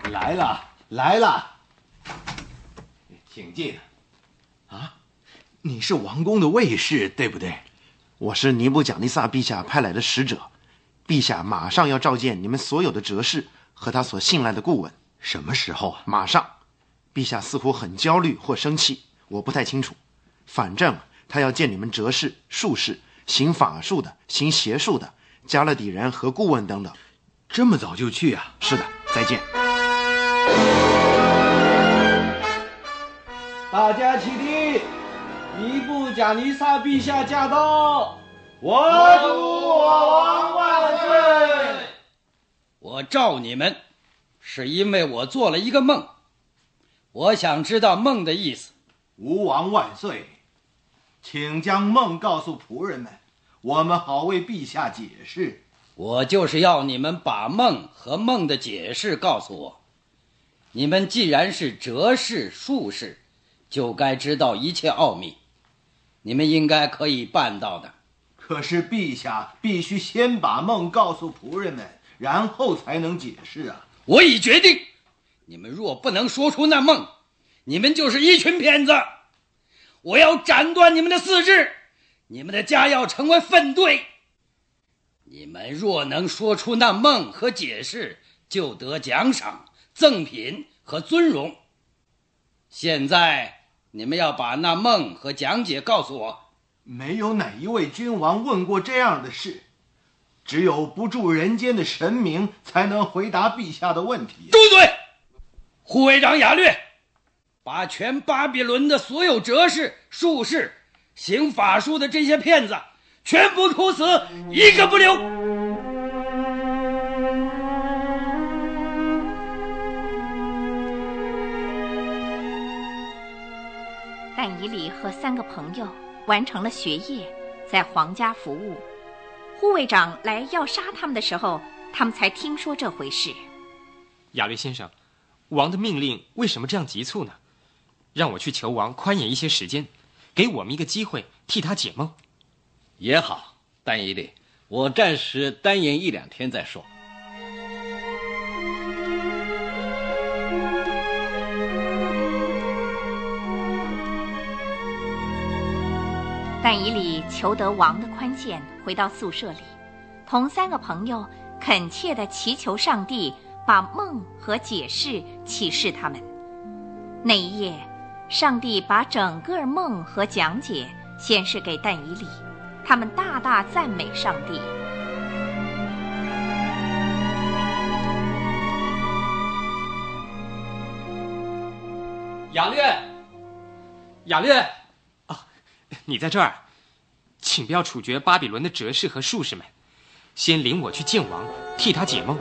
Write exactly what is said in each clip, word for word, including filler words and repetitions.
来了，来了，请进。啊，你是王宫的卫士，对不对？ 我是尼布贾尼撒陛下派来的使者，陛下马上要召见你们所有的哲士和他所信赖的顾问。 什么时候啊？ 马上。陛下似乎很焦虑或生气，我不太清楚。反正他要见你们哲士、术士、行法术的、行邪术的、加勒底人和顾问等等。 这么早就去啊？ 是的，再见。 大家起立！尼布贾尼撒陛下驾到！我主我王万岁！ 我召你们，是因为我做了一个梦，我想知道梦的意思。 吴王万岁！请将梦告诉仆人们，我们好为陛下解释。 我就是要你们把梦和梦的解释告诉我。你们既然是哲士、术士，就该知道一切奥秘，你们应该可以办到的。 可是陛下必须先把梦告诉仆人们，然后才能解释啊。 我已决定，你们若不能说出那梦，你们就是一群骗子。我要斩断你们的四肢，你们的家要成为粪堆。你们若能说出那梦和解释，就得奖赏、赠品和尊荣。现在你们要把那梦和讲解告诉我。 没有哪一位君王问过这样的事，只有不住人间的神明才能回答陛下的问题。 住嘴！护卫长亚略，把全巴比伦的所有哲士、术士、行法术的这些骗子全部处死，一个不留。 但以理和三个朋友完成了学业，在皇家服务。护卫长来要杀他们的时候，他们才听说这回事。 亚略先生，王的命令为什么这样急促呢？让我去求王宽延一些时间，给我们一个机会替他解梦。 也好，但以理，我暂时单延一两天再说。 但以理求得王的宽限，回到宿舍里，同三个朋友恳切地祈求上帝把梦和解释启示他们。那一夜，上帝把整个梦和讲解显示给但以理，他们大大赞美上帝。 亚略，亚略，啊，你在这儿，请不要处决巴比伦的哲士和术士们，先领我去见王，替他解梦。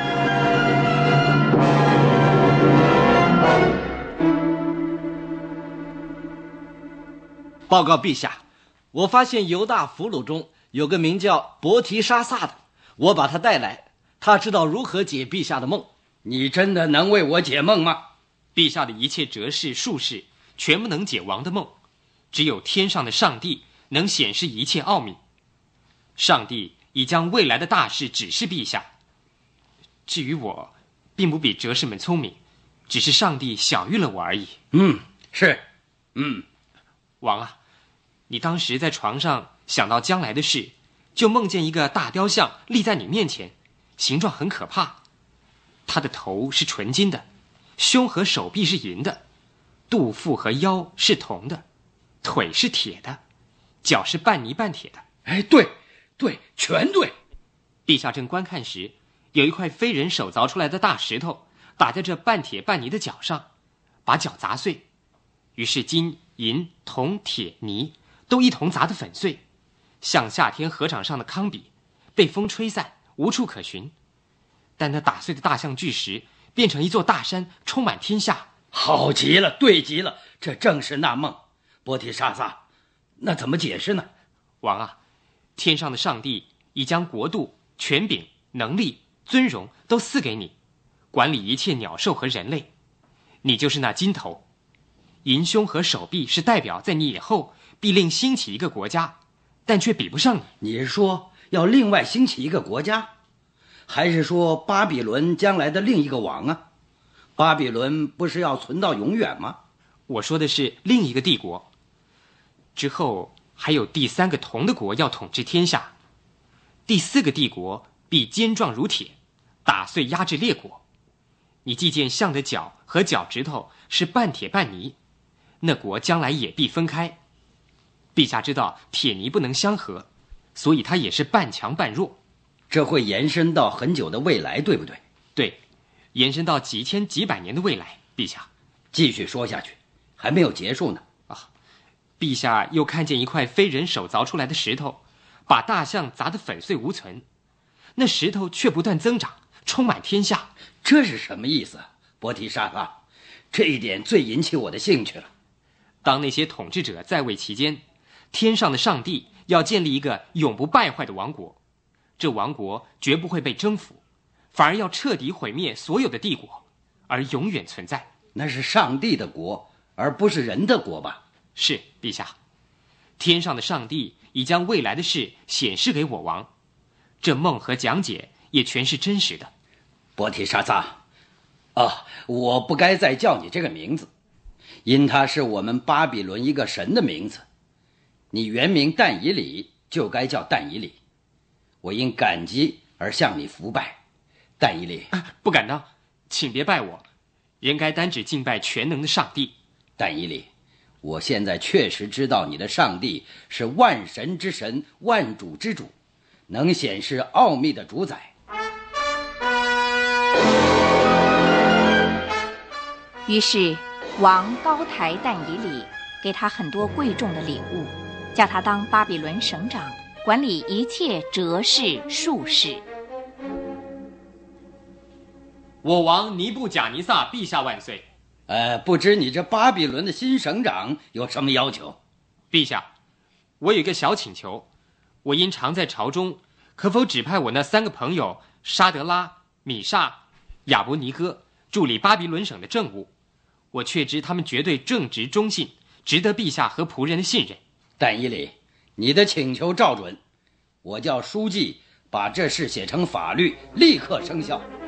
报告陛下，我发现犹大俘虏中有个名叫伯提沙撒的，我把他带来，他知道如何解陛下的梦。 你真的能为我解梦吗？ 陛下的一切哲士、术士全不能解王的梦，只有天上的上帝能显示一切奥秘。上帝已将未来的大事指示陛下。至于我，并不比哲士们聪明，只是上帝晓谕了我而已。 嗯，是，嗯， 王啊，你当时在床上想到将来的事，就梦见一个大雕像立在你面前，形状很可怕。他的头是纯金的，胸和手臂是银的，肚腹和腰是铜的，腿是铁的，脚是半泥半铁的。 哎，对对，全对。 陛下正观看时，有一块非人手凿出来的大石头打在这半铁半泥的脚上，把脚砸碎，于是金银铜铁泥都一同砸得粉碎，像夏天河场上的糠秕，被风吹散，无处可寻。但那打碎的大象巨石变成一座大山，充满天下。 好极了，对极了，这正是那梦。波提沙撒，那怎么解释呢？ 王啊，天上的上帝已将国度、权柄、能力、尊荣都赐给你，管理一切鸟兽和人类。你就是那金头，银胸和手臂是代表在你以后必另兴起一个国家，但却比不上你。 你是说要另外兴起一个国家，还是说巴比伦将来的另一个王啊？ 巴比伦不是要存到永远吗？ 我说的是另一个帝国。之后还有第三个铜的国要统治天下，第四个帝国必坚壮如铁，打碎压制列国。你既见象的脚和脚趾头是半铁半泥，那国将来也必分开。陛下知道铁泥不能相合，所以它也是半强半弱。 这会延伸到很久的未来，对不对？ 对，延伸到几千几百年的未来。陛下， 继续说下去，还没有结束呢。 啊，陛下又看见一块非人手凿出来的石头，把大象砸得粉碎无存，那石头却不断增长，充满天下。 这是什么意思？伯提沙撒，这一点最引起我的兴趣了。 当那些统治者在位期间，天上的上帝要建立一个永不败坏的王国，这王国绝不会被征服，反而要彻底毁灭所有的帝国，而永远存在。 那是上帝的国，而不是人的国吧？ 是，陛下。天上的上帝已将未来的事显示给我王，这梦和讲解也全是真实的。 伯提沙撒，啊，我不该再叫你这个名字，因它是我们巴比伦一个神的名字。你原名但以理，就该叫但以理。我因感激而向你伏拜，但以理。 啊，不敢当，请别拜我，人该单只敬拜全能的上帝。 但以理，我现在确实知道你的上帝是万神之神，万主之主，能显示奥秘的主宰。 于是王高抬但以理，给他很多贵重的礼物，叫他当巴比伦省长，管理一切哲士术士。 我王尼布贾尼撒陛下万岁。 呃，不知你这巴比伦的新省长有什么要求？ 陛下，我有一个小请求，我因常在朝中，可否指派我那三个朋友沙德拉、米煞、亚伯尼哥助理巴比伦省的政务？我确知他们绝对正直忠信，值得陛下和仆人的信任。 但以理，你的请求照准，我叫书记把这事写成法律，立刻生效。